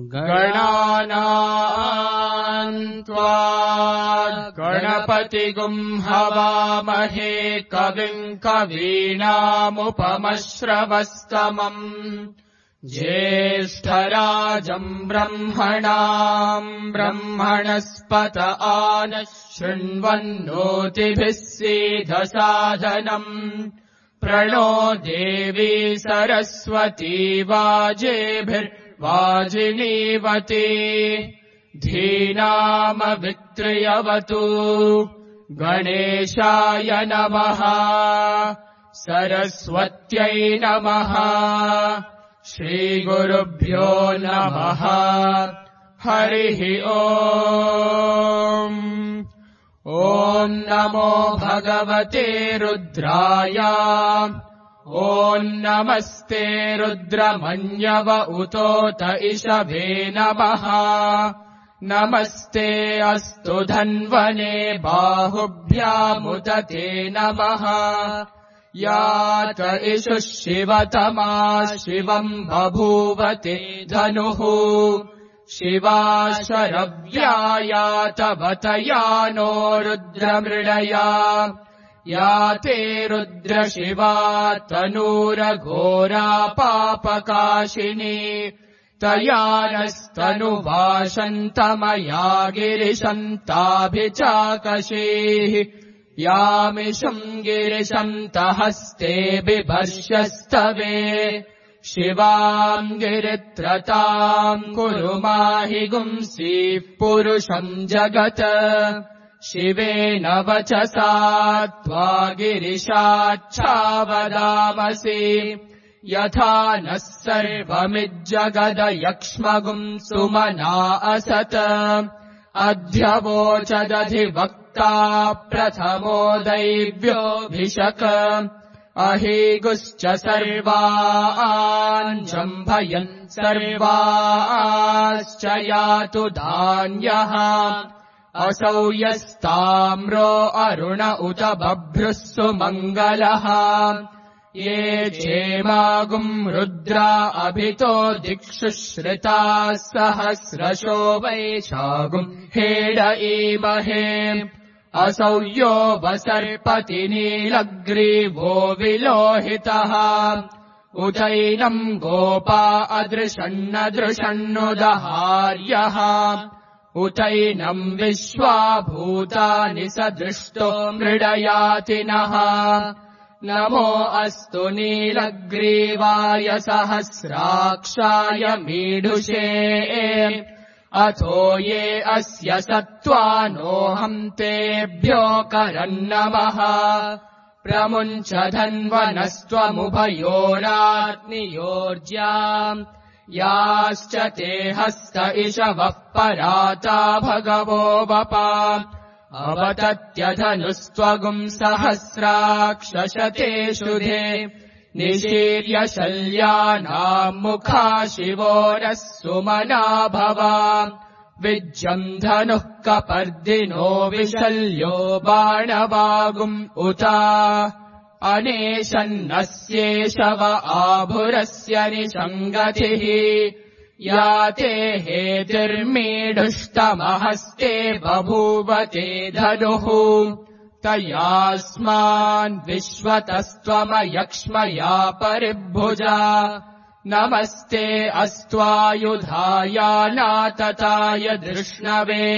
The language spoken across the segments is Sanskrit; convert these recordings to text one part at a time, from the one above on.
गणानाम् त्वा गणपतिगुम् हवामहे कविम् कवीनामुपमश्रवस्तमम् ज्येष्ठराजम् ब्रह्मणाम् ब्रह्मणस्पत आनः शृण्वन्नोतिभिः सीदसादनम् प्रणो देवी सरस्वती वाजेभिर्वाजिनीवती धीनामवित्र्यवतु गणेशाय नमः सरस्वत्यै नमः श्रीगुरुभ्यो नमः हरिः ॐ नमो भगवते रुद्राय ॐ नमस्ते रुद्रमन्यव उतोत इषभे नमः नमस्ते अस्तु धन्वने बाहुभ्यामुत ते नमः यात इषुः शिवतमा शिवम् बभूवते धनुः शिवा शरव्यायातवतयानो रुद्रमृडया याते रुद्रशिवा तनूरघोरा पापकाशिनी तयानस्तनुवाशन्तमया गिरिशन्ताभिचाकशीः यामिषम् गिरिशन्तहस्ते बिभर्ष्यस्तवे शिवाम् गिरित्रताम् कुरु माहि गुंसीः पुरुषम् जगत् शिवेन वचसा त्वा गिरिशाच्छावदामसि यथा नः सर्वमिज्जगदयक्ष्मगुम् सुमना असत् अध्यवोचदधिवक्ता प्रथमो दैव्योऽभिषक अहीगुश्च सर्वान् जम्भयन् सर्वाश्च यातु धान्यः असौ यस्ताम्रो अरुण उत बभ्रुः सुमङ्गलः ये चेमागुम् रुद्रा अभितो दिक्षु श्रिताः सहस्रशो वैशागुम् हेड ईमहे असौ यो वसर्पति नीलग्रीवो विलोहितः उतैनम् गोपा अदृशन्नदृशन्नुदहार्यः उतैनम् विश्वा भूतानि सदृष्टो मृडयातिनः नमो अस्तु नीलग्रीवाय सहस्राक्षाय मीढुषे अथो ये अस्य सत्त्वानोऽहम् तेभ्यो करन्नमः प्रमुञ्च धन्वनस्त्वमुभयोराग्नियोर्ज्याम् याश्च ते हस्त इषवः पराता भगवो वपा अवतत्यधनुस्त्वगुम् सहस्राक्षशते शुधे निशीर्य शल्यानाम् मुखा शिवोरः सुमना भवा विज्यम् धनुः कपर्दिनो विशल्यो बाणवागुम् उता अनेशन्नस्येषव आभुरस्य निषङ्गतिः याते हेतिर्मीढुष्टमहस्ते बभूवते धनुः तयास्मान् विश्वतस्त्वमयक्ष्मया परिभुजा नमस्ते अस्त्वायुधायानातताय धृष्णवे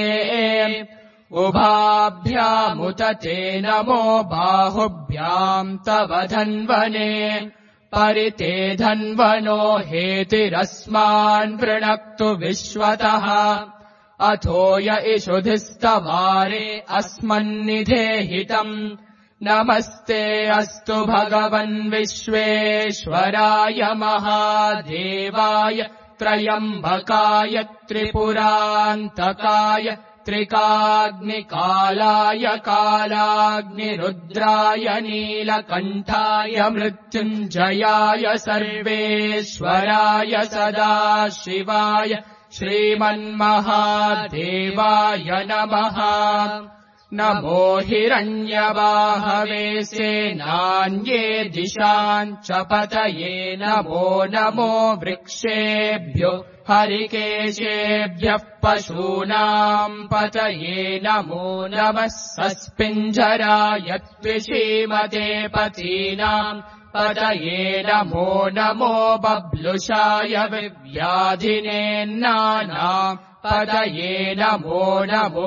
उभाभ्यामुत ते नमो बाहुभ्याम् तव धन्वने परिते धन्वनो हेतिरस्मान् वृणक्तु विश्वतः अथो य इषुधिस्तवारे अस्मन्निधेहितम् नमस्ते अस्तु भगवन् विश्वेश्वराय महादेवाय त्रयम्बकाय त्रिपुरान्तकाय त्रिकाग्निकालाय कालाग्निरुद्राय नीलकण्ठाय मृत्युञ्जयाय सर्वेश्वराय सदाशिवाय श्रीमन्महादेवाय नमः नमो हिरण्यवाहवे सेनान्ये दिशाम् च पतये नमो नमो वृक्षेभ्यो हरिकेशेभ्यः पशूनाम् पतये नमो नमः सस्पिञ्जराय त्विषीमते पतीनाम् पतये नमो नमो बब्लुषाय विव्याधिनेन्नानाम् पतये नमो नमो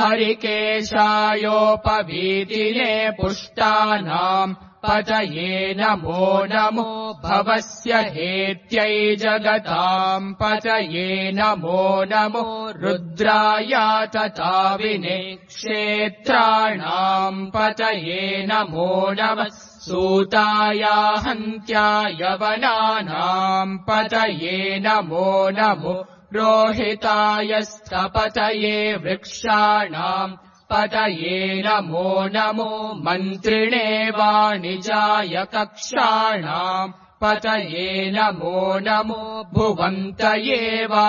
हरिकेशायोपवीतिने पुष्टानाम् पतये नमो नमो भवस्य हेत्यै जगताम् पतये नमो नमो रुद्रायातताविने क्षेत्राणाम् पतये नमो नमः सूताया हन्त्याय वनानाम् पतये नमो नमो रोहिताय स्थपतये वृक्षाणाम् पतये नमो नमो मन्त्रिणे वाणिजाय कक्षाणाम् पतये नमो नमो भुवन्तये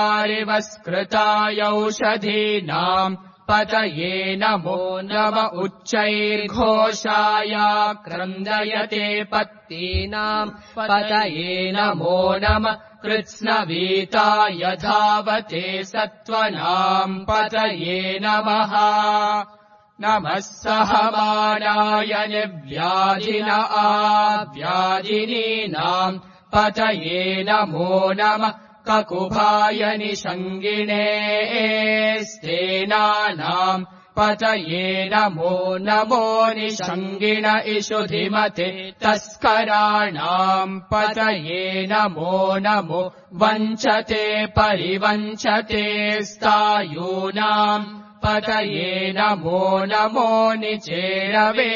वारिवस्कृतायौषधीनाम् पतये नमो नम उच्चैर्घोषाय क्रन्दयते पत्तीनाम् पतये नमो नम कृत्स्नवीताय धावते सत्त्वनाम् पतये नमः नमः सहमानाय निर्व्याधिन आव्याधिनीनाम् पतये नमो नमः ककुभाय निषङ्गिणे स्तेनानाम् पतये नमो नमो निषङ्गिण इषुधिमते तस्कराणाम् पतये नमो नमो वञ्चते परिवञ्चते स्तायूनाम् पतये नमो नमो निचेरवे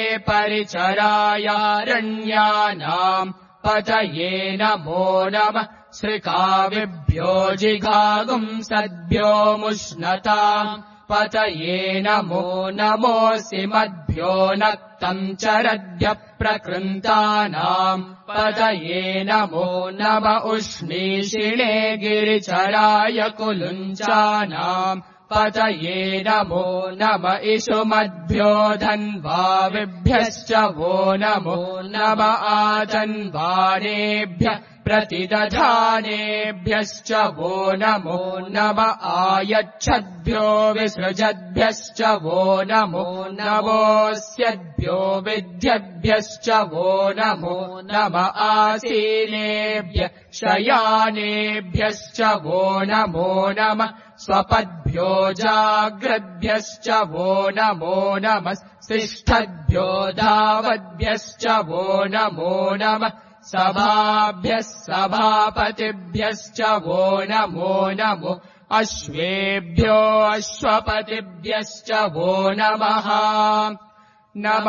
परिचरायारण्यानाम् पतये नमो नमः श्रिकाविभ्यो जिघागुंसद्भ्यो मुष्णताम् पतये नमो नमोऽसि मद्भ्यो नक्तम् चरद्भ्यः प्रकृन्तानाम् पतये नमो नम उष्णीषिणे गिरिचराय कुलुञ्चानाम् पतये नमो नम इषुमद्भ्यो धन्वाविभ्यश्च वो नमो नम आधन्वानेभ्यः प्रतिदधानेभ्यश्च वो नमो नम आयच्छद्भ्यो विसृजद्भ्यश्च वो नमो नमोऽस्यद्भ्यो विद्यभ्यश्च वो नमो नम आसीनेभ्यः शयानेभ्यश्च वो नमो नमः स्वपद्भ्यो जाग्रद्भ्यश्च वो नमो नमः शिष्ठद्भ्यो धावद्भ्यश्च वो नमो नमः सभाभ्यः सभापतिभ्यश्च वो नमो नमो अश्वेभ्यो अश्वपतिभ्यश्च वो नमः नम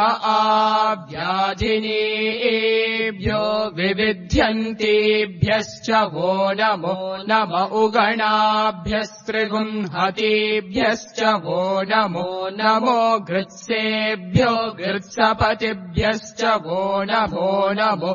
आव्याधिनीभ्यो विविध्यन्तीभ्यश्च वो नमो नम उगणाभ्यस्त्रिगुंहतीभ्यश्च वो नमो नमो गृत्सेभ्यो गृत्सपतिभ्यश्च वो नमो नमो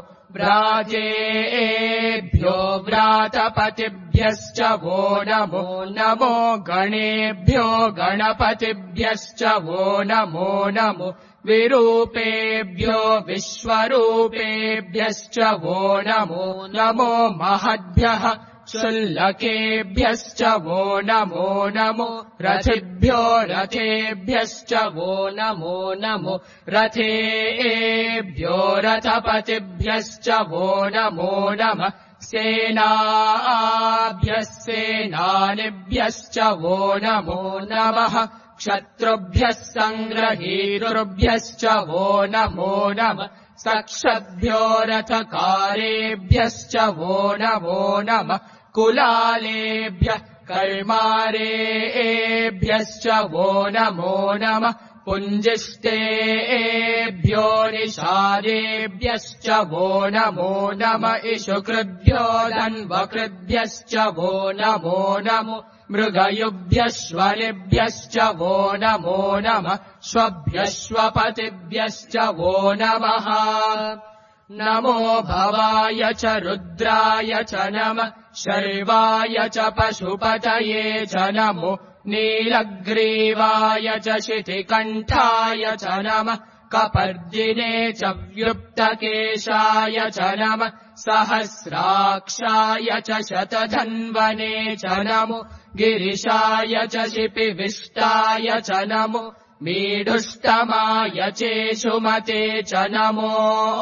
व्राजेभ्यो व्रातपतिभ्यश्च वो नमो नमो गणेभ्यो गणपतिभ्यश्च वो नमो नमो विरूपेभ्यो विश्वरूपेभ्यश्च वो नमो नमो महद्भ्यः क्षुल्लकेभ्यश्च वो नमो नमो रथिभ्यो रथेभ्यश्च वो नमो नमो रथेभ्यो रथपतिभ्यश्च वो नमो नमः सेनाभ्यः सेनानिभ्यश्च वो नमो नमः क्षत्रुभ्यः सङ्ग्रहीतृभ्यश्च वो नमो नमः सक्षद्भ्यो रथकारेभ्यश्च वो नमो नमः कुलालेभ्यः कर्मारेभ्यश्च वो नमो नमः पुञ्जिष्टेभ्यो निषादेभ्यश्च वो नमो नम इषुकृभ्यो धन्वकृभ्यश्च वो नमो नमो मृगयुभ्यश्वनिभ्यश्च वो नमो नमः श्वभ्यश्वपतिभ्यश्च वो नमः नमो भवाय च रुद्राय च नमः शर्वाय च पशुपतये च नमो नीलग्रीवाय च शितिकण्ठाय च नमः कपर्दिने च व्युक्तकेशाय च नमः सहस्राक्षाय च शतधन्वने च नमो गिरिशाय च शिपिविष्टाय च नमो मीढुष्टमाय चेषुमते च नमो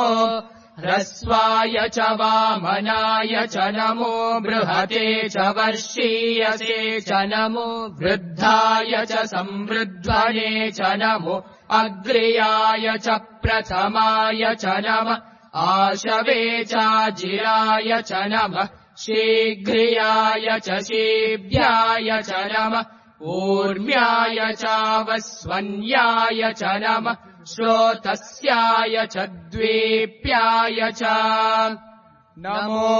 ह्रस्वाय च वामनाय च नमो बृहते च वर्षीयसे च नमो वृद्धाय च संवृध्वने च नमो अग्र्याय च प्रथमाय च नमः आशवे चाजिराय च नमः शीघ्रियाय च शीभ्याय च नमः ऊर्म्याय चावस्वन्याय च नमः श्रोतस्याय च द्वीप्याय च नमो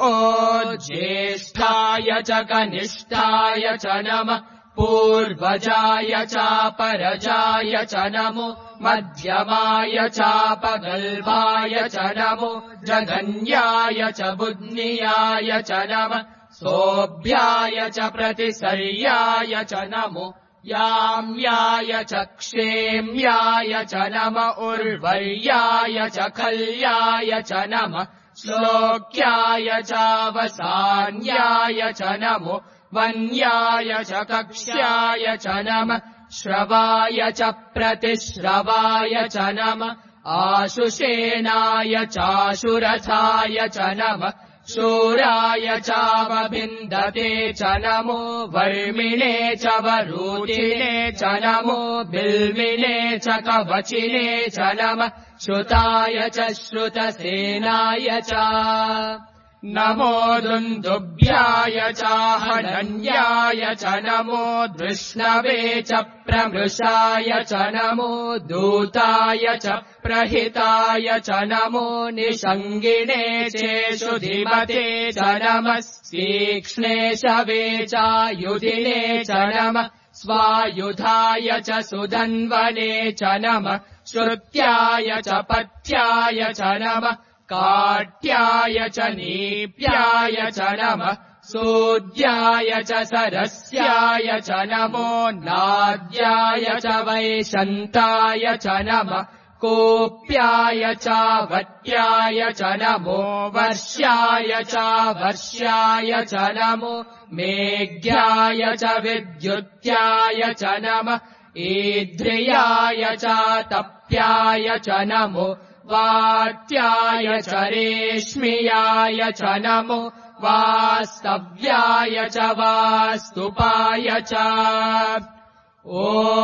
ज्येष्ठाय च कनिष्ठाय च नमः पूर्वजाय चापरजाय च नमो मध्यमाय चापगल्भाय च नमो जगन्याय च बुद्नियाय च नमः सोऽभ्याय च प्रतिसर्याय च नमो याम्याय च क्षेम्याय च नमः उर्वर्याय च खल्याय च नमः श्लोक्याय चावसान्याय च नमो वन्याय च कक्ष्याय च नमः श्रवाय च प्रतिश्रवाय च नमः आशुषेणाय चाशुरथाय च नमः शूराय चावभिन्दते च नमो वर्मिणे च वरूथिने च नमो बिल्विने च कवचिने च नमः श्रुताय च श्रुतसेनाय च नमो दुन्दुभ्याय चाहनन्याय च नमो धृष्णवे च प्रमृषाय च नमो दूताय च प्रहिताय च नमो निषङ्गिणे चेषु धीमते च नमः तीक्ष्णे शवे चायुधिने च नमः स्वायुधाय च सुधन्वने च नमः श्रुत्याय च पथ्याय च नमः काट्याय च नीप्याय च नमः सूद्याय च सरस्याय च नमो नाद्याय च वैशन्ताय च नमः कोप्याय च वट्याय च नमो वर्ष्याय च वर्ष्याय च नमो मेघ्याय च विद्युत्याय च नमः ईध्रियाय च तप्याय च नमो वात्याय च रेश्मियाय च नमो वास्तव्याय च वास्तुपाय च ॐ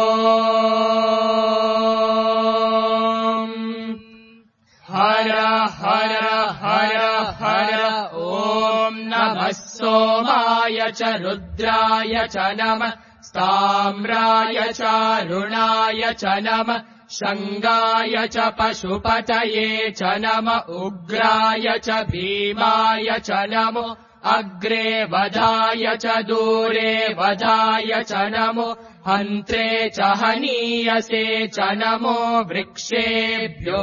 हर हर हर हर ॐ नमः सोमाय च रुद्राय च नमः ताम्राय च अरुणाय च नमः शङ्गाय च पशुपतये च नमः उग्राय च भीमाय च नमो अग्रे वधाय च दूरे वधाय च नमो हन्त्रे च हनीयसे च नमो वृक्षेभ्यो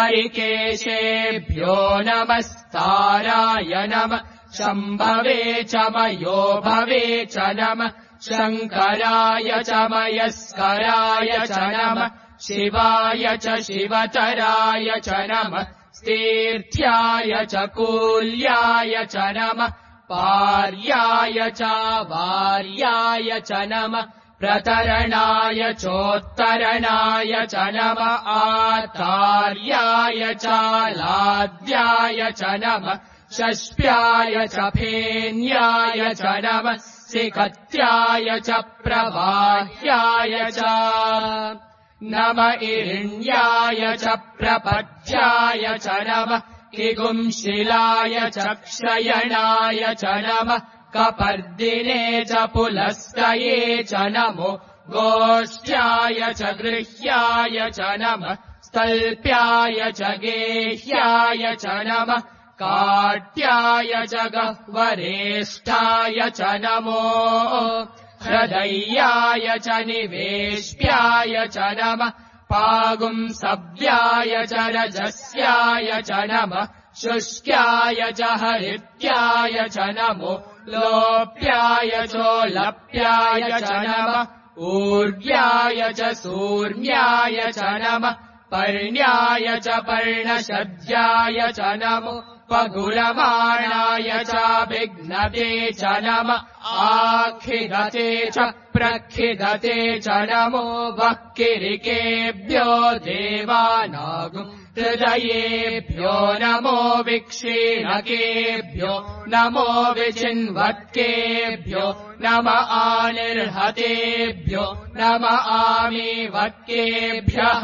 हरिकेशेभ्यो नमस्ताराय नमः शम्भवे च मयो भवे च नमः शङ्कराय च मयस्कराय च नमः शिवाय च शिवतराय च नमः तीर्थ्याय च कूल्याय च नमः पार्याय च वार्याय च नमः प्रतरणाय चोत्तरणाय च नमः आतार्याय च लाद्याय च नमः षष्प्याय च फेन्याय च नमः सिकत्याय च प्रवाह्याय च नम इरिण्याय च प्रपथ्याय च नमः किगुंशिलाय च क्षयणाय च नमः कपर्दिने च पुलस्तये च नमो गोष्ठ्याय च गृह्याय च नमः स्तल्प्याय च गेह्याय च नमः काट्याय च गह्वरेष्ठाय च नमो हृदय्याय च निवेश्याय च नमः पागुंसव्याय च रजस्याय च नमः शुष्क्याय च हरित्याय च नमो लोप्याय चोलप्याय च नमः ऊर्व्याय च सूर्म्याय च नमः पर्ण्याय च पर्णशद्याय च नमो पगुलमाणाय चाभिघ्नते च नम आखिदते च प्रखिदते च नमो वक्किरिकेभ्यो देवानागुम् हृदयेभ्यो नमो विक्षीणकेभ्यो नमो विचिन्वत्केभ्यो नम आनिर्हतेभ्यो नम आमीवत्केभ्यः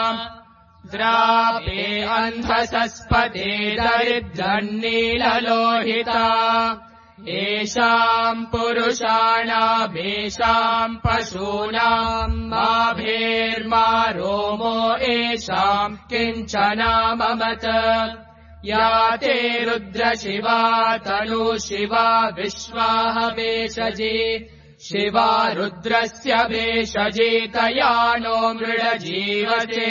द्रापे अन्धसस्पते दरिद्रन्नीललोहिता येषाम् पुरुषाणामेषाम् पशूनाम् माभेर्मा रोमो येषाम् किञ्चनाममत या ते रुद्रशिवा तनु शिवा विश्वाह भेषजे शिवा रुद्रस्य भेषजे तया नो मृडजीवते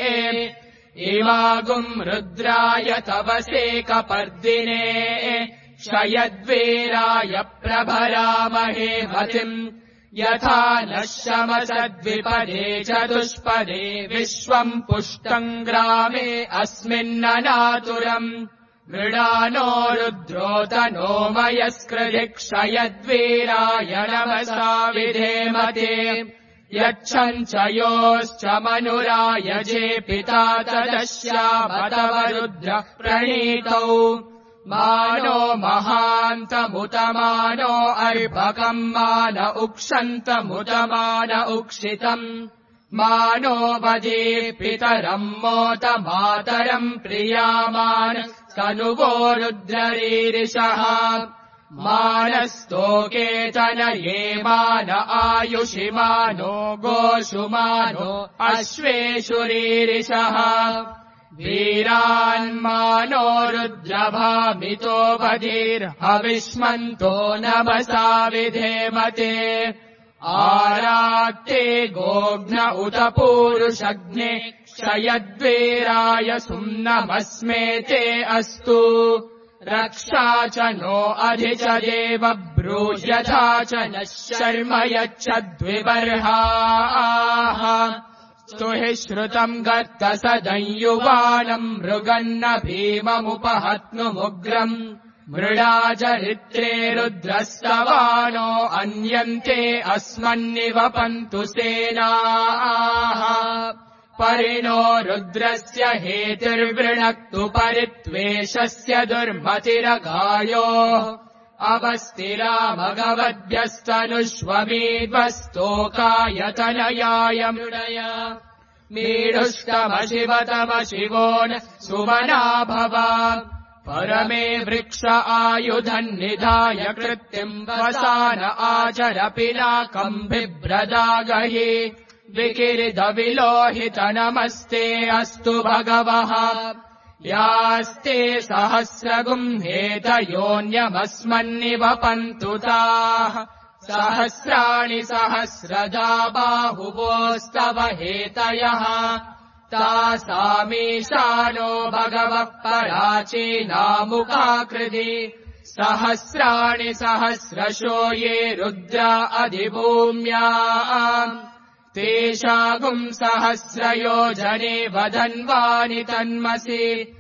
इमागुम् रुद्राय तवसेकपर्दिने क्षयद्वीराय प्रभरामहे मतिम् यथा नः शमसद्विपदे चतुष्पदे विश्वम् पुष्टम् ग्रामे अस्मिन्ननातुरम् मृडानो रुद्रोतनो मयस्कृधि क्षयद्वीराय नमसा विधेमते यच्छम् च योश्च मनुरायजे पिता तदश्यामतव रुद्र प्रणीतौ मानो महान्तमुतमानो अर्भकम् मान उक्षन्तमुतमान उक्षितम् मानो वदे पितरम् मोत मातरम् प्रियामान तनुवो रुद्ररीरिषः मानस्तोकेतनये मान आयुषि मानो गोषु मानो अश्वेषु रीरिषः वीरान्मानो रुद्रभामितो बधिर्हविष्मन्तो नमसा विधेमते आराक्ते गोघ्न उत पूरुषग्ने क्षयद्वीराय सुम्नमस्मेते अस्तु रक्षा च नो अधि च देव ब्रूह्यथा च नः शर्म यच्छद्विबर्हाः स्तुहि श्रुतम् गर्तसदंयुवानम् मृगन्न भीममुपहत्नुमुग्रम् मृडाचरित्रे रुद्रस्तवानो अन्यन्ते अस्मन्निवपन्तु सेनाः परिणो रुद्रस्य हेतिर्वृणक्तु परित्वेषस्य दुर्मतिरगायोः अवस्तिरामगवद्भ्यस्तनुष्वमीद्वस्तोकायतनयाय मृडय मीढुष्टमशिवतमशिवो न सुमना भव परमे वृक्ष आयुधम् निधाय कृत्तिम् वसान आचर पिनाकम् बिभ्रदागहि विकिरिदविलोहित नमस्ते अस्तु भगवः यास्ते सहस्रगुम् हेतयोऽन्यमस्मन्निवपन्तु ताः सहस्राणि सहस्रदा बाहुवोस्तव हेतयः तासामीशानो भगवः पराचीनामुखाकृति सहस्राणि सहस्रशो ये रुद्रा अधिभूम्याम् तेषागुम् सहस्रयोजने वदन्वानि तन्मसि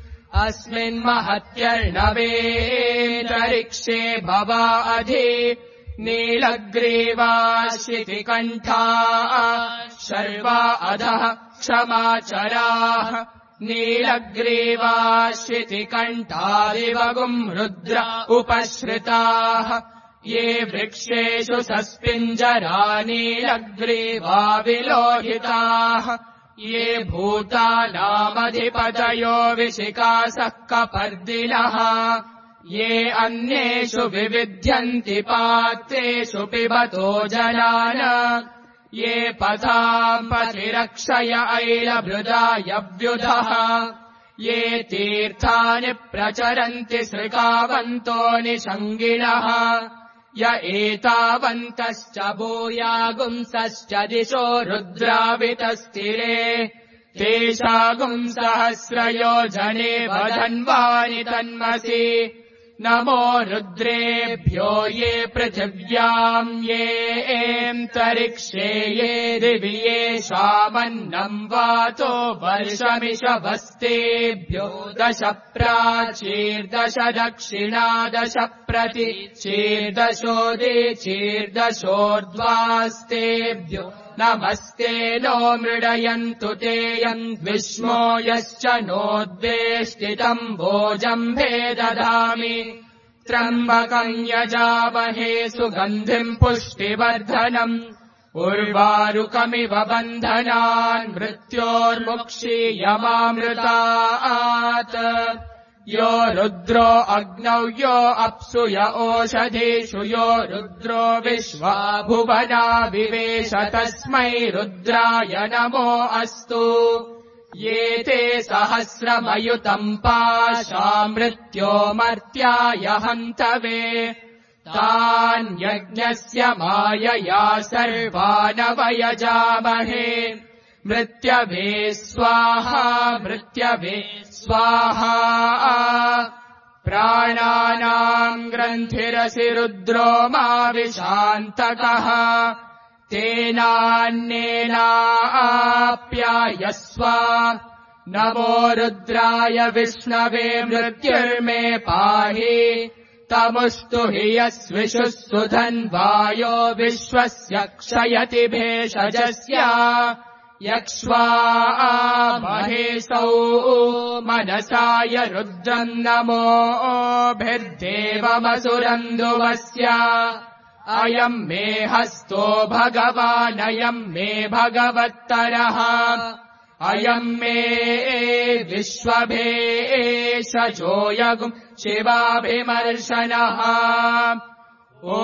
अस्मिन्महत्यर्णवेतरिक्षे भवा अधि नीलग्रीवाशितिकण्ठा शर्वा अधः क्षमाचराः नीलग्रीवाशितिकण्ठादिवगुम् रुद्र उपश्रिताः ये वृक्षेषु सस्पिञ्जरा नीलग्रीवा विलोहिताः ये भूतानामधिपतयो विशिकासः कपर्दिनः ये अन्येषु विविध्यन्ति पात्रेषु पिबतो जनान ये पथाम् पथिरक्षय ऐलभृदायव्युधः ये तीर्थानि प्रचरन्ति सृकावन्तो निषङ्गिणः य एतावन्तश्च भूयागुंसश्च दिशो रुद्रावितस्थिरे तेषागुम् सहस्रयोजने वधन्वानि तन्मसि नमो रुद्रेभ्यो ये पृथिव्याम् येऽन्तरिक्षे ये दिवि येषामन्नम् वातो वर्षमिषभस्तेभ्यो 10 प्राचीर्दश दक्षिणा 10 प्रतीचीर्दशोदीचीर्दशोर्ध्वास्तेभ्यो नमस्ते नो मृडयन्तु ते यम् विष्मो यश्च नोद्वेष्टितम् भोजम्भे दधामि त्र्यम्बकम् यजामहे सुगन्धिम् पुष्टिवर्धनम् उर्वारुकमिव बन्धनान् मृत्योर्मुक्षीयमामृतात् यो रुद्रो अग्नौ यो अप्सु य ओषधीषु यो रुद्रो विश्वा भुवना विवेश तस्मै रुद्राय नमो अस्तु ये ते सहस्रमयुतम् पाशा मृत्योमर्त्याय हन्तवे तान् यज्ञस्य मायया सर्वानवयजामहे मृत्यवे स्वाहा मृत्यवे स्वाहा प्राणानाम् ग्रन्थिरसि रुद्रो मा विशान्तकः तेनान्नेनाप्यायस्व नमो रुद्राय विष्णवे मृत्युर्मे पाहि तमुस्तु हि यस्विषुः सुधन्वायो विश्वस्य क्षयति भेषजस्य यक्ष्वा महेशौ मनसाय रुद्रम् नमोभिर्देवमसुरन्दुवस्य अयम् मे हस्तो भगवानयम् मे भगवत्तरः अयम् मे विश्वभेषजो यगुम् शिवाभिमर्शनः ॐ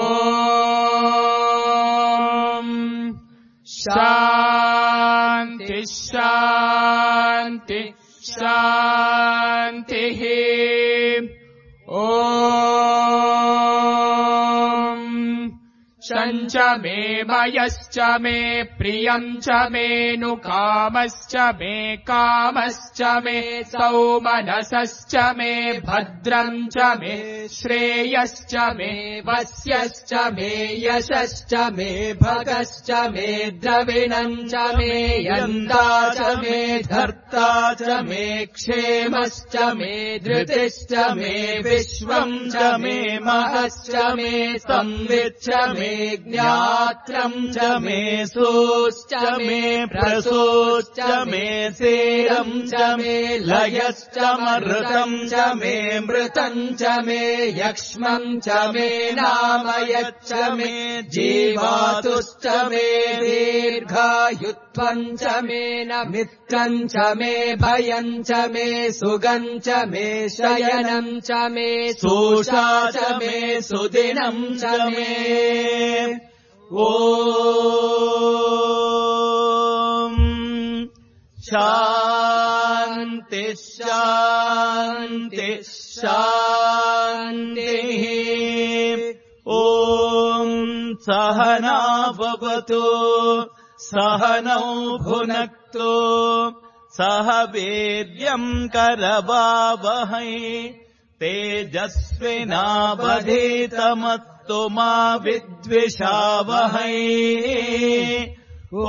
शान्ति शान्ति शान्तिः ॐ शञ्च मे मयश्च मे प्रियम् च मेऽनुकामश्च मे कामश्च मे सौमनसश्च मे भद्रम् च मे श्रेयश्च मे वस्यश्च मे यशश्च मे भगश्च मे द्रविणम् च मे यन्ता च मे धर्ता च मे क्षेमश्च मे धृतिश्च मे विश्वम् च मे महश्च मे संविच्च मे ज्ञात्रम् च मे सोश्च मे प्रसोश्च मे सेरम् च मे लयश्च मृतम् च मे मृतम् च मे यक्ष्मम् च मे नामयच्च मे जीवातुश्च मे दीर्घायुत्वम् च मे न मित्रम् च मे भयम् च मे सुगम् च मे शयनम् च मे सोषा च मे सुदिनम् च मे ॐ शान्ति शान्ति शान्तिः ॐ सहना भवतु सहनौ भुनक्तु सह वीर्यम् करवावहै तेजस्विनावधीतमस्तु मा विद्विषावहै ॐ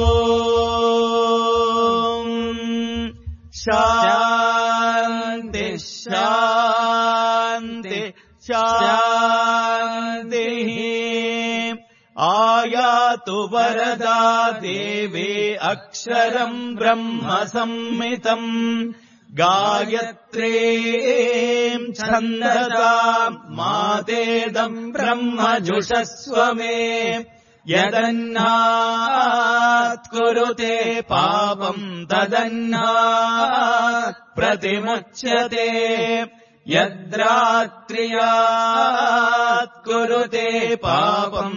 शान्ति शान्ति शान्तिः आयातु वरदा देवी अक्षरम् ब्रह्म संहितम् गायत्रीम् छन्दसाम् मातेदम् ब्रह्मजुषस्व मे यदन्नात् कुरुते पापम् तदन्नात् प्रतिमुच्यते यद्रात्र्यात् कुरुते पापम्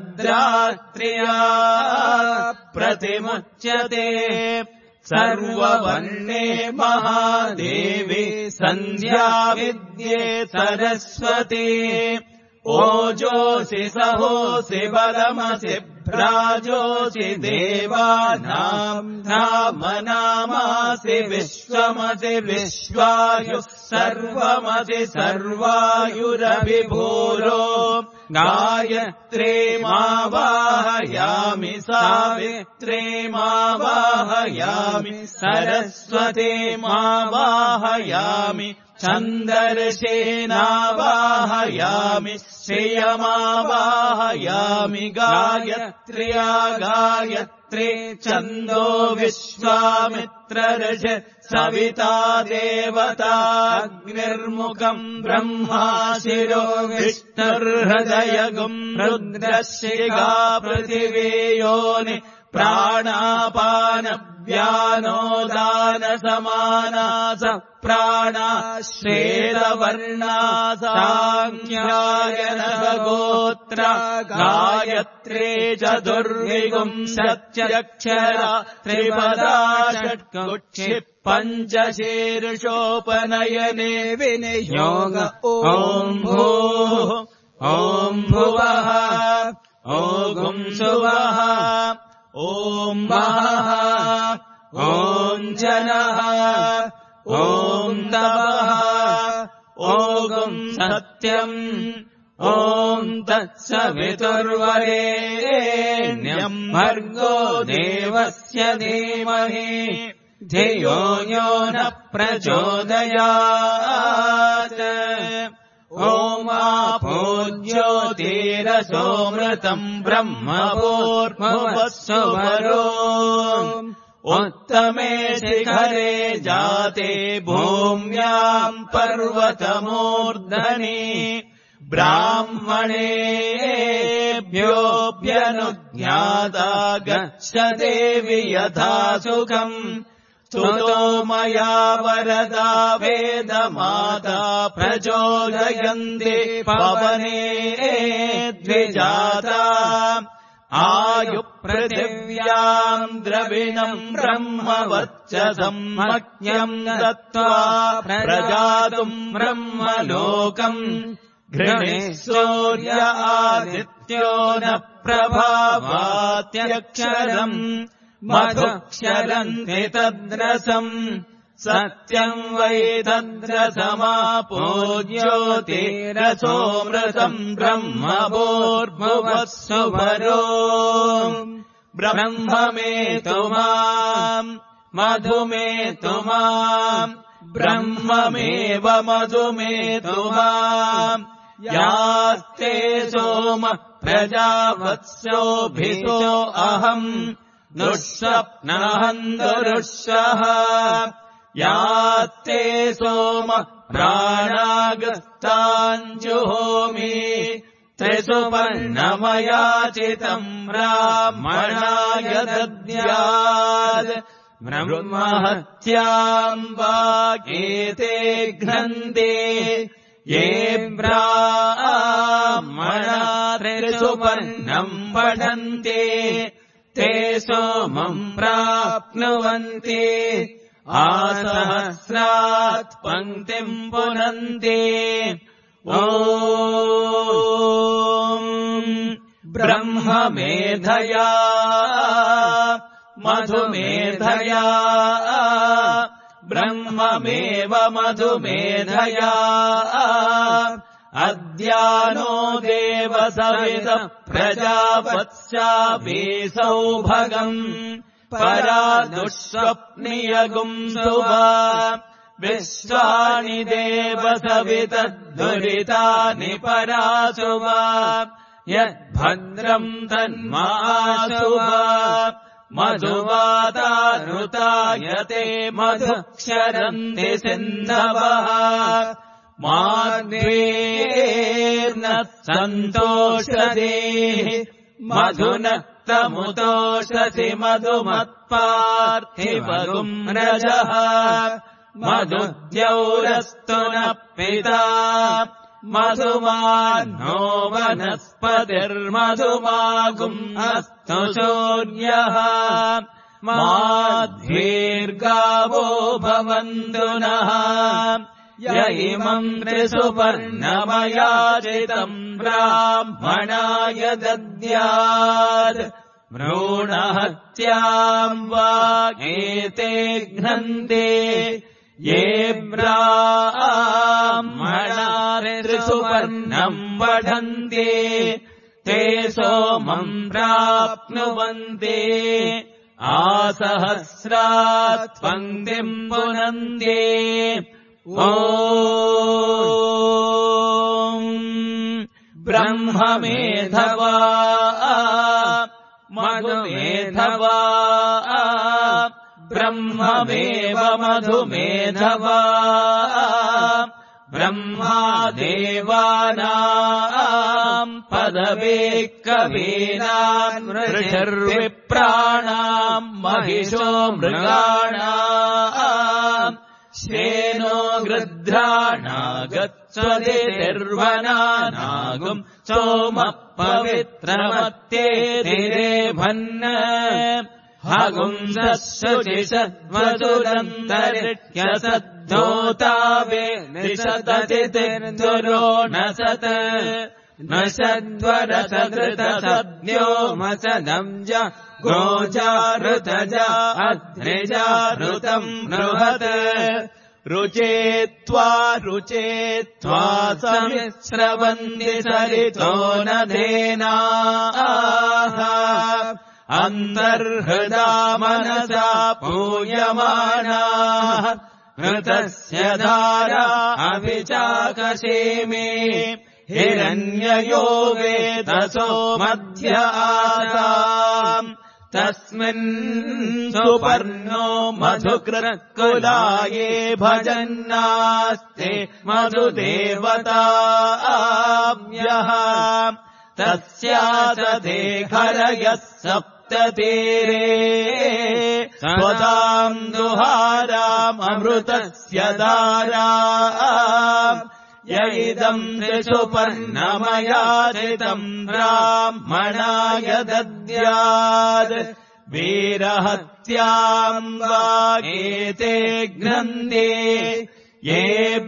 तद्रात्र्यात् प्रतिमुच्यते सर्ववर्णे महादेवी सन्ध्या विद्ये सरस्वती ओजोऽसि सहोऽसि बलमसि भ्राजोऽसि देवानाम् धामनामासि विश्वमसि विश्वायुः सर्वमसि सर्वायुरभिभूरो गायत्रे मावाहयामि सावित्रे मावाहयामि सरस्वती मावाहयामि छन्दर्षेणावाहयामि श्रियमावाहयामि गायत्र्या गायत्रे छन्दो विश्वामित्रर्ष सविता देवता अग्निर्मुखम् ब्रह्मा शिरो विष्णुर्हृदयगुम् रुद्रशिखा पृथिवी योनि प्राणापानव्यानोदान समानास प्राणा श्वेतवर्णा साङ्ख्यायनगोत्रा गायत्रे चतुर्विंशत्यक्षरा त्रिपदा षट्कुक्षि पञ्चशीर्षोपनयने विनियोग ॐ भूः ॐ भुवः ॐ सुवः ॐ महः ॐ जनः ॐ तपः ॐ सत्यम् ॐ तत्सवितुर्वरेण्यम् भर्गो देवस्य धीमहि धियो यो न प्रचोदयात् ॐ आपो ज्योतिरसोऽमृतम् ब्रह्मभूर्भुवस्सुवरो उत्तमे शिखरे जाते भूम्याम् पर्वतमूर्धनि ब्राह्मणेभ्योऽभ्यनुज्ञाता गच्छदेवि यथा सुखम् स्तुतो मया वरदा वेदमाता प्रचोदयन्ति पवने द्विजाता आयुपृथिव्याम् द्रविणम् ब्रह्मवर्चसम् मह्यम् दत्त्वा प्रजातुम् ब्रह्मलोकम् घृणिः सूर्य आदित्यो न प्रभावात्यक्षरम् मधुक्षरन्ति तद्रसम् सत्यम् वै तद्रसमापो ज्योतिरसोऽमृतम् ब्रह्मभूर्भुवस्सुवरो ब्रह्ममेतु माम् मधुमेतु माम् ब्रह्ममेव मधुमेतु माम् यास्ते सोम प्रजावत्सोभितो अहम् दुःस्वप्नहन्तुरुषः यात्ते सोम प्राणागस्ताञ्जुहोमि त्रिसुपर्णमयाचितम् ब्राह्मणाय दद्यात् ब्रह्महत्याम् वागेते घ्नन्ति ये ब्राह्मणा त्रिसुपर्णम् पठन्ति ते सोमम् प्राप्नुवन्ति आसहस्रात् पङ्क्तिम् पुनन्ति ॐ ब्रह्ममेधया मधुमेधया ब्रह्ममेव मधुमेधया अद्यानो देव सवितः प्रजापत्स्यापि सौभगम् परा दुःस्वप्नियगुम् सुवा विश्वानि देव सवितद्दुरितानि परासुवा यद्भद्रम् तन्मासुवा मधुवातानुतायते मधुक्षरन्ति सिन्धवः माध्वीर्न सन्तोषते मधुनक्तमुतोषसि मधुमत्पार्थिवगुम् रजः मधुद्यौरस्तु न पिता मधुमान्नो वनस्पतिर्मधुमागुम् अस्तु सूर्यः माध्वीर्गावो भवन्तु नः य इमम् त्रिसुपर्णमयाजितम् ब्राह्मणाय दद्यात् भ्रूणहत्याम् वा एते घ्नन्ते ये ब्राह्मणा त्रिसुपर्णम् वढन्ते ते सोमम् प्राप्नुवन्ते आसहस्रात् पङ्क्तिम् पुनन्ते ॐ ब्रह्ममेधवा मधुमेधवा ब्रह्ममेव मधुमेधवा ब्रह्मादेवानाम् पदवेकवीनाम् ऋषिर्विप्राणाम् महिषो मृगाणाम् श्येनो गृध्राणागच्छतिर्वनानागुम् सोमः पवित्रमत्येतिरेभन् हगुंसुचिषद्वसुरन्तरिक्यसद्धोतावे निषदतिर्दुरो न सत् न सद्वरसकृतसद्यो मसदंज गोजारुतजा अध्रिजारुतम् बृहत् रुचेत्वा समिश्रवन्ति सरितो नधेनाः अन्तर्हृदा मनसा पूयमानाः घृतस्य धारा अविचाकशेमे हिरण्ययो वेदसो मध्य आसाम् तस्मिन् सुपर्णो मधुकृत्कुलाये भजन्नास्ते मधुदेवताभ्यः तस्यादधे खरयः सप्ततीरे स्वताम् दुहाराममृतस्य धारा य इदम् त्रिसुपर्णमयाजितम् ब्राह्मणाय दद्यात् वीरहत्याम् वा एते घ्नन्ते ये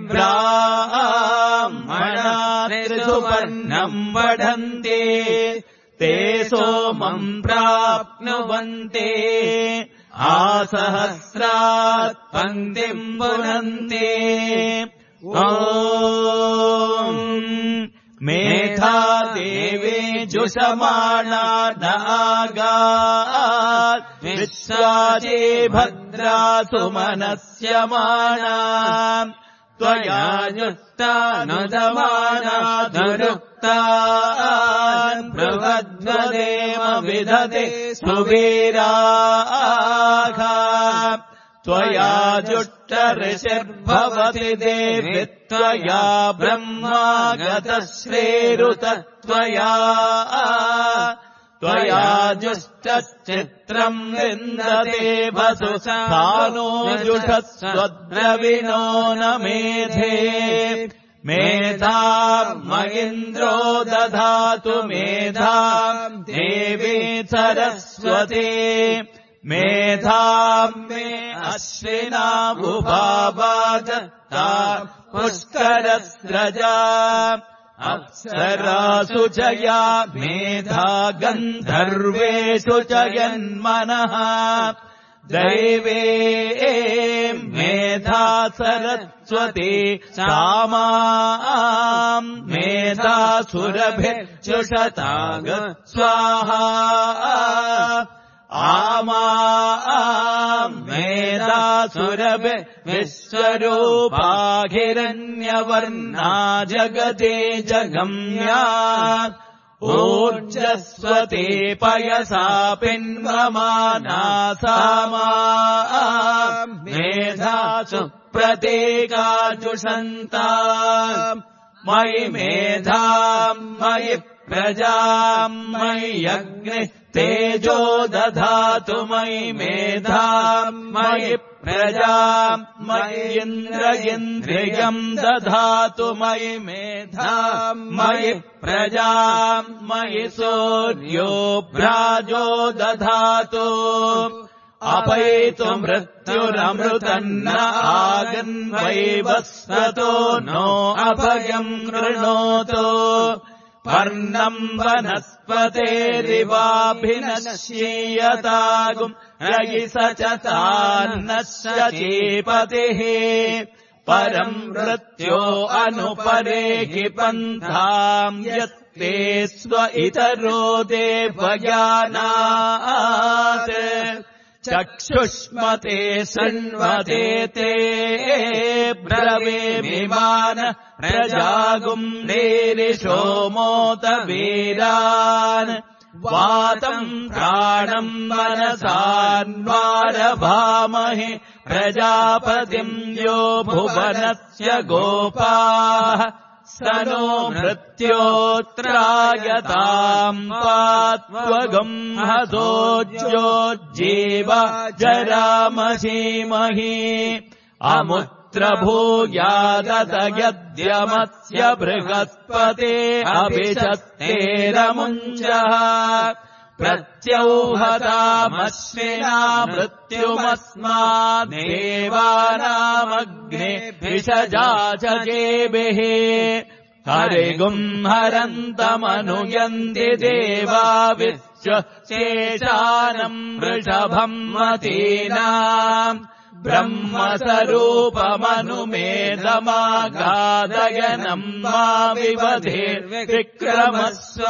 ब्राह्मणा त्रिसुपर्णम् वढन्ते ते सोमम् प्राप्नुवन्ते आसहस्रात् पङ्क्तिम् पुनन्ते ॐ मेधा देवे जुषमाणा नागात् विश्वाजे भद्रा सुमनस्यमाणा त्वया युक्तानुदमाना दुरुक्तान् बृहद्वदेव विदधे सुवीराः त्वया जुष्टऋषिर्भवति देवि त्वया ब्रह्मागतश्रेरुत त्वया जुष्टश्चित्रम् विन्दते वसु सानो जुषस्वद्रविणो न मेधे मेधाम् मयिन्द्रो दधातु मेधाम् देवी सरस्वती मेधाम् मे अश्विनामुपावादत्ता पुष्करस्रजा अप्सरासु च या मेधा गन्धर्वेषु च यन्मनः दैवे मेधा सरस्वती सामाम् मेधा सुरभिर्जुषताग स्वाहा आमाम् मेधा सुरभि विश्वरूपाहिरण्यवर्णा जगते जगम्या ऊर्जस्वती पयसा पिन्वमाना सामाम् मेधासु प्रतीकाजुषन्ता मयि मेधाम् मयि प्रजाम् मयि अग्निः तेजो दधातु मयि मेधाम् मयि प्रजाम् मयि इन्द्रियम् दधातु मयि मेधाम् मयि प्रजाम् मयि सूर्यो भ्राजो दधातु अपैतु मृत्युरमृतन्न आगन्वैवस्वतो नो अभयम् कृणोतु पर्णम् वनस्पतेरिवाभिनश्यीयतागुम् रयिस च तान्नश्च चीपतिः परम् मृत्यो अनुपरेहि पन्थाम् यत्ते स्व इतरो देवयानात् चक्षुष्मते शृण्वते ते ब्रवीमिमान प्रजागुम् नेरिषोमोत वीरान् वातम् प्राणम् मनसान्वारभामहि प्रजापतिम् यो भुवनस्य गोपाः स नो मृत्योत्रायताम् पात्वगम् हसोज्योज्जीव जरामहीमहि अमुत्र भूयादत यद्यमस्य बृहस्पते अभिषत्तेरमुञ्जः प्रत्यौहतामश्विना मृत्युमस्मादेवानामग्ने विषजाचकेभिः हरिगुम् हरन्तमनुयन्ति देवा विश्वशेषानम् वृषभम् मतीनाम् ब्रह्मस्वरूपमनुमेदमागादयनम् मा विवधेर्विक्रमस्व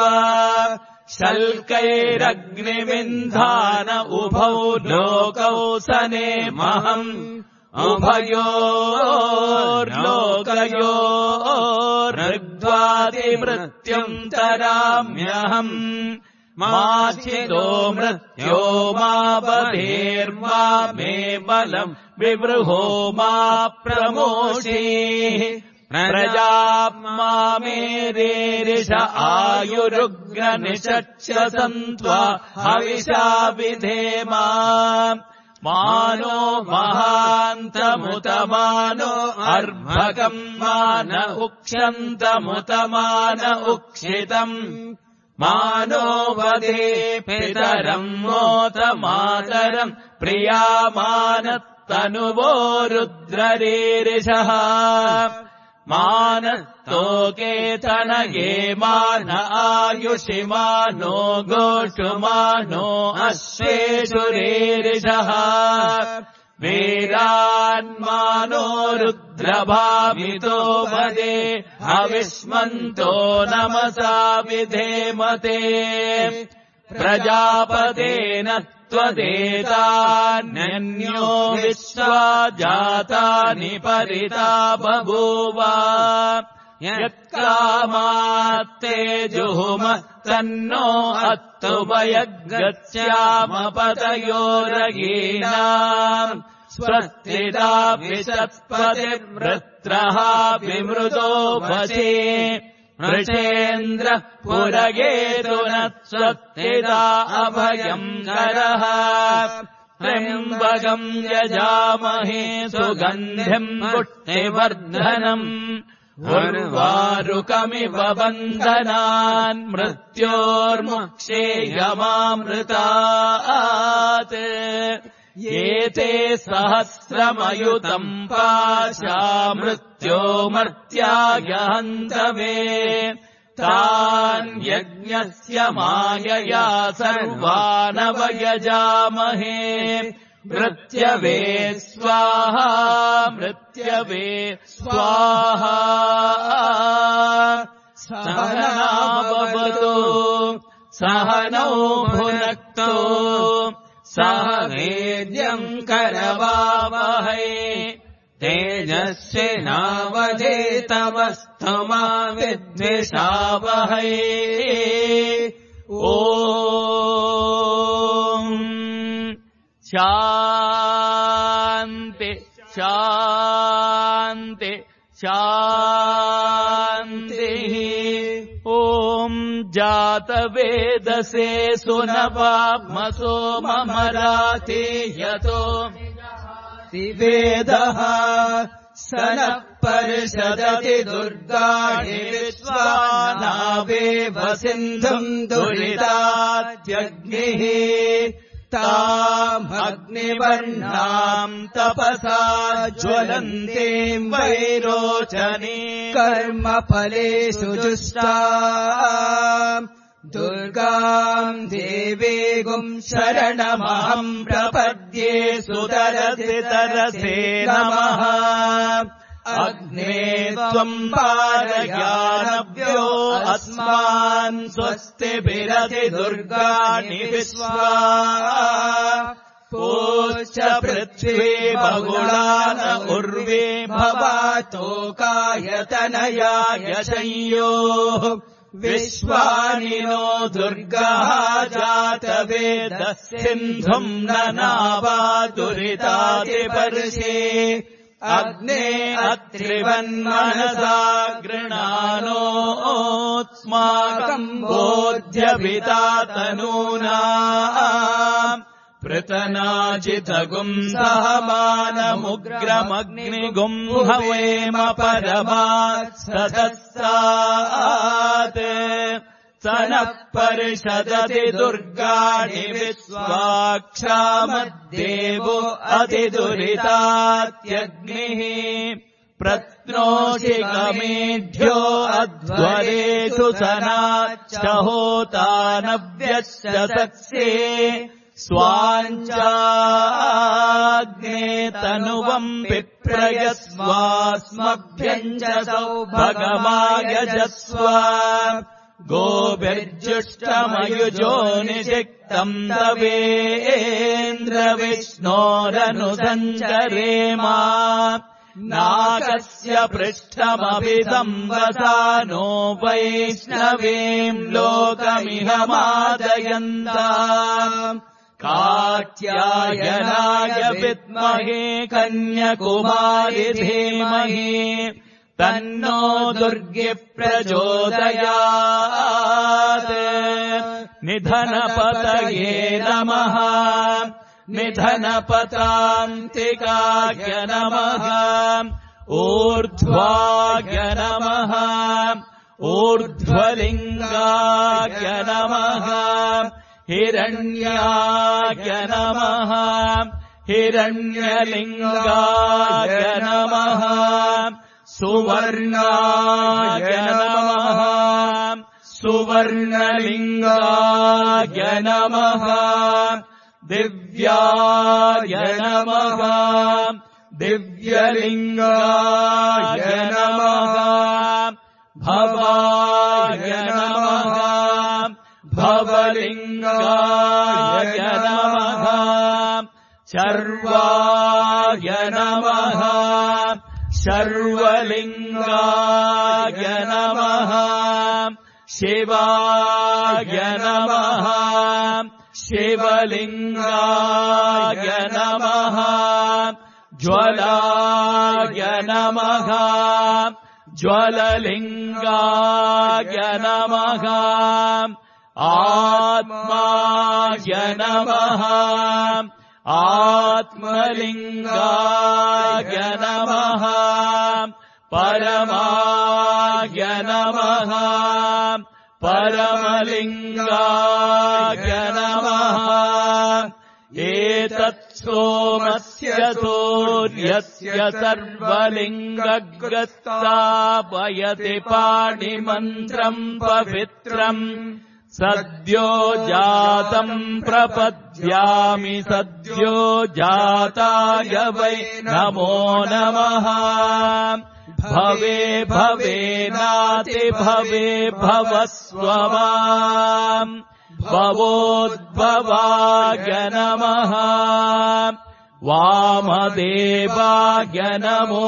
शल्कैरग्निविन्धान उभौ लोकौ सनेमहम् उभयोर्लोकयोर्नृग्वादिमृत्युम् तराम्यहम् माचिदो मृत्यो मा बधेर्मा मे बलम् विवृहो मा प्रमोषीः प्रजाप्मा मेरेरिष आयुरुग्रनिषच्च सन्त्वा हविषा विधेमा मानो महान्तमुतमानो अर्भकम् मान उक्षन्तमुतमान उक्षितम् मानो वधे पितरम् मोत मातरम् प्रियामानत्तनुवो रुद्ररीरिषः मानस्तोकेतनये मान आयुषिमानो गोषुमानो अश्वेषुरीरिषः वीरान्मानो रुद्रभावितो वदे हविष्मन्तो नमसा विधेमते प्रजापतेन त्वदेतान्यन्यो विश्वा जातानि परिता बभूव यत्कामात्ते जुहुम तन्नो अत्तुभयगच्छाम पतयोरगीनाम् स्वस्तिदा विषत्पतिवृत्रः विमृदो वशे वृषेन्द्र पुरगेतु न स्वस्तिदा अभयम् करः त्र्यम्बकम् यजामहे सुगन्धिम् पुष्टिवर्धनम् उर्वारुकमिव बन्धनान् मृत्योर्मुक्षेयमामृतात् एते सहस्रमयुतम् पाशा मृत्यो मर्त्यागहन्तवे तान् यज्ञस्य मायया सर्वानवयजामहे मृत्यवे स्वाहा मृत्यवे स्वाहा सहनावतु सहनौ भुनक्तु सह वीर्यम् करवावहै तेजस्विनावधेतमस्तु मा विद्विषावहै ॐ शान्ति शान्ति शान्तिः ॐ जातवेदसे सुनवामसो ममराति यतो वेदः स नः परिषदति दुर्गाणि विश्वानावेव सिन्धुम् दुरितात्यग्निः तामग्निवर्णाम् तपसा ज्वलन्तीम् वैरोचने कर्मफलेषु जुष्टा दुर्गाम् देवीगुम् शरणमहम् प्रपद्ये सुतरसे नमः अग्ने त्वम् पारयानव्यो अस्मान् स्वस्तिभिरति दुर्गाणि विश्वा पूश्च पृथ्वी बहुलान उर्वे भवातोकायतनयाय शय्योः विश्वानि नो दुर्गः जातवेदः सिन्धुम् ननावा दुरितादिपर्षे अग्ने अत्रिवन्मनसा गृणानोऽस्माकम् बोध्यविता तनूना पृतनाजितगुम् सहमानमुग्रमग्निगुम् हवेम परमात् सदस्तात् स नः परिषदति दुर्गाणि विश्वाक्षामद्देवो अतिदुरितात्यग्निः प्रत्नोषि गमेढ्यो अध्वरेषु सनाच्च होतानव्यश्च सत्स्ये स्वाञ्चाग्ने तनुवम् विप्रयस्वास्मभ्यम् च सौभगमायजस्व गोभिर्जुष्टमयुजो निषिक्तम् तवेन्द्रविष्णोरनुसञ्चरेमा नागस्य पृष्ठमपि संवसानो वैष्णवीम् लोकमिह मादयन्ता कात्यायनाय विद्महे कन्याकुमारि धीमहि तन्नो दुर्गे प्रचोदयात् निधनपतये नमः निधनपतान्तिकाय नमः ऊर्ध्वाय नमः ऊर्ध्वलिङ्गाय नमः हिरण्याय नमः हिरण्यलिङ्गाय नमः सुवर्णाय नमः सुवर्णलिङ्गाय नमः दिव्याय नमः दिव्यलिङ्गाय नमः भवाय नमः भवलिङ्गाय नमः शर्वाय नमः शर्वलिङ्गाय नमः शिवाय नमः शिवलिङ्गाय नमः ज्वलाय नमः ज्वललिङ्गाय नमः आत्माय नमः आत्मलिङ्गाय नमः परमाय नमः परमलिङ्गाय नमः एतत् सोमस्य सूर्यस्य सर्वलिङ्गग्रस्तापयति पाणिमन्त्रम् पवित्रम् सद्यो जातम् प्रपद्यामि सद्यो जाताय वै नमो नमः भवे भवे नाति भवे भवस्व माम् भवोद्भवाय नमः वामदेवाय नमो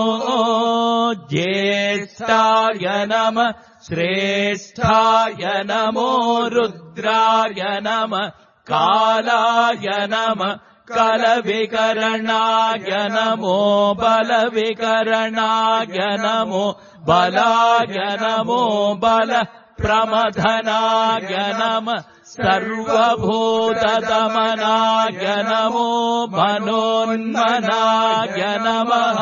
ज्येष्ठाय नमः श्रेष्ठाय नमो रुद्राय नमः कालाय नमः कलविकरणाय नमो बलविकरणाय नमो बलाय नमो बल प्रमथनाय नमः सर्वभूतदमनाय नमो मनोन्मनाय नमः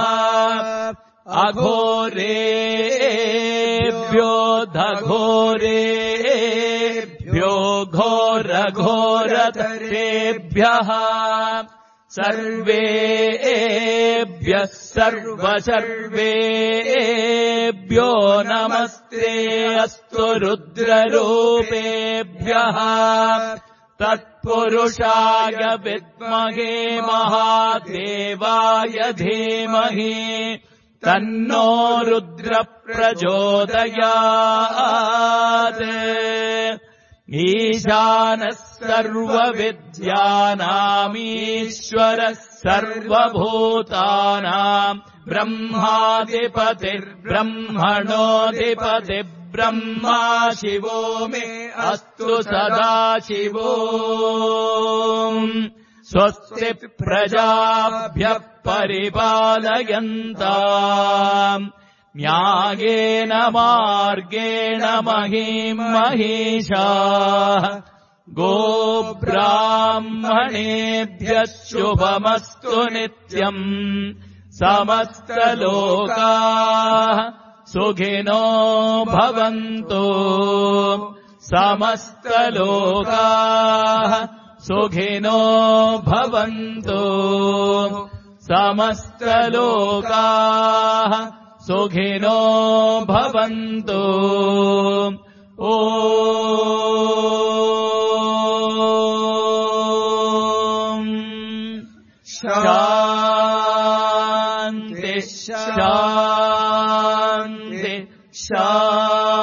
अघोरेभ्यो दघोरेभ्यो घोर घोरतरेभ्यः सर्वेभ्यः सर्वेभ्यो नमस्ते अस्तु रुद्ररूपेभ्यः तत्पुरुषाय विद्महे महादेवाय धीमहि तन्नो रुद्र प्रचोदयात् ईशानः सर्वविद्यानामीश्वरः सर्वभूतानाम् ब्रह्माधिपतिर्ब्रह्मणोऽधिपतिर्ब्रह्मा शिवो मे अस्तु सदा शिवो स्वस्ति प्रजाभ्यः परिपालयन्ताम् न्यायेन मार्गेण महीं महिषाः गोब्राह्मणेभ्यः शुभमस्तु नित्यम् समस्तलोकाः सुखिनो भवन्तु समस्तलोकाः सुखिनो भवन्तु समस्तलोकाः सुखिनो भवन्तु ॐ शान्ति शान्ति शान्ति